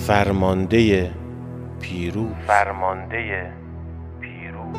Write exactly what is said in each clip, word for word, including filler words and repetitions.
فرمانده پیروز. فرمانده پیروز.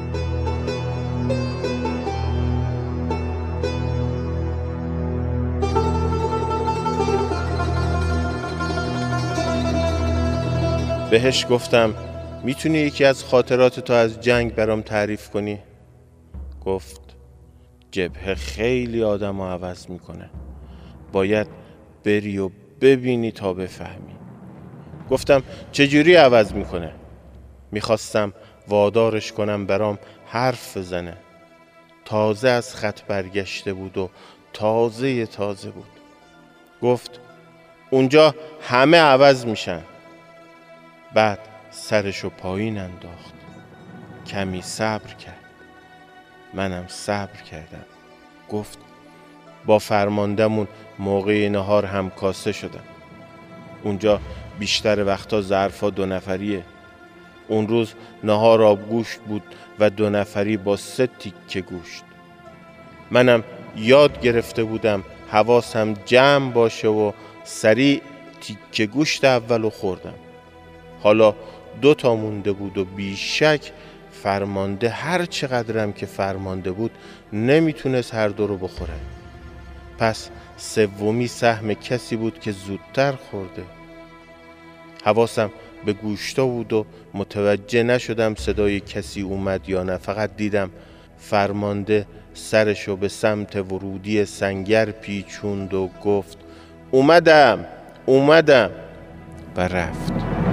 بهش گفتم میتونی یکی از خاطرات تو از جنگ برام تعریف کنی؟ گفت جبهه خیلی آدم رو عوض میکنه، باید بری و ببینی تا بفهمی. گفتم چجوری عوض میکنه؟ میخواستم وادارش کنم برام حرف بزنه. تازه از خط برگشته بود و تازه تازه بود. گفت اونجا همه عوض میشن. بعد سرشو پایین انداخت، کمی صبر کرد. منم صبر کردم. گفت با فرماندمون موقع نهار همکاسه شدم. اونجا بیشتر وقتا ظرفا دو نفریه. اون روز نهار آبگوشت بود و دو نفری با سه تیکه گوشت. منم یاد گرفته بودم حواسم جمع باشه و سریع تیکه گوشت اولو خوردم. حالا دو تا مونده بود و بیشک فرمانده هر چقدرم که فرمانده بود نمیتونست هر دو رو بخوره. پس سومی سهم کسی بود که زودتر خورده. حواسم به گوشتا بود و متوجه نشدم صدای کسی اومد یا نه. فقط دیدم فرمانده سرشو به سمت ورودی سنگر پیچوند و گفت اومدم اومدم و رفت.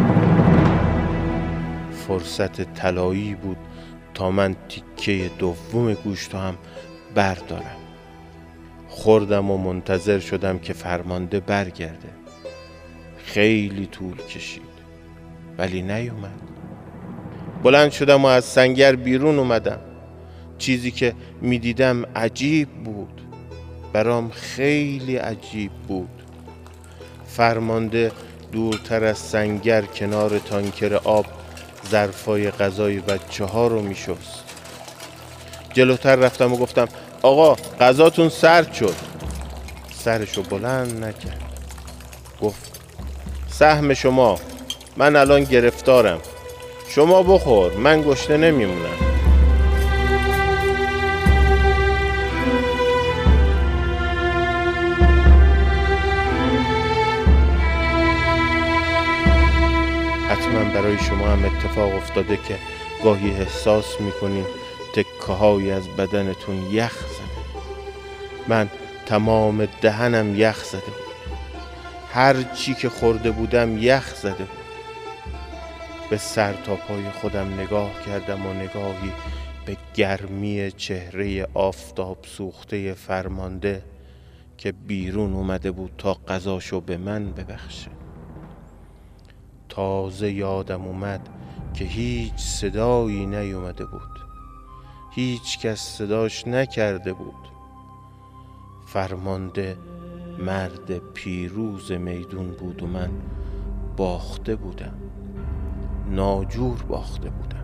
فرصت طلایی بود تا من تیکه دوم گوشت هم بردارم. خوردم و منتظر شدم که فرمانده برگرده. خیلی طول کشید ولی نیومد. بلند شدم و از سنگر بیرون اومدم. چیزی که میدیدم عجیب بود، برام خیلی عجیب بود. فرمانده دورتر از سنگر کنار تانکر آب ظرفای غذای بچه ها رو میشست. جلوتر رفتم و گفتم آقا غذاتون سرد شد. سرشو بلند نکرد. گفت سهم شما، من الان گرفتارم، شما بخور، من گشنه نمیمونم. حتما برای شما هم اتفاق افتاده که گاهی احساس میکنین تکه های از بدنتون یخ زده. من تمام دهنم یخ زده بود. هر چی که خورده بودم یخ زده بود. به سر تا پای خودم نگاه کردم و نگاهی به گرمی چهره آفتاب سوخته فرمانده که بیرون اومده بود تا غذاشو به من ببخشه. تازه یادم اومد که هیچ صدایی نیومده بود. هیچ کس صداش نکرده بود. فرمانده مرد پیروز میدون بود و من باخته بودم. ناجور باخته بودم.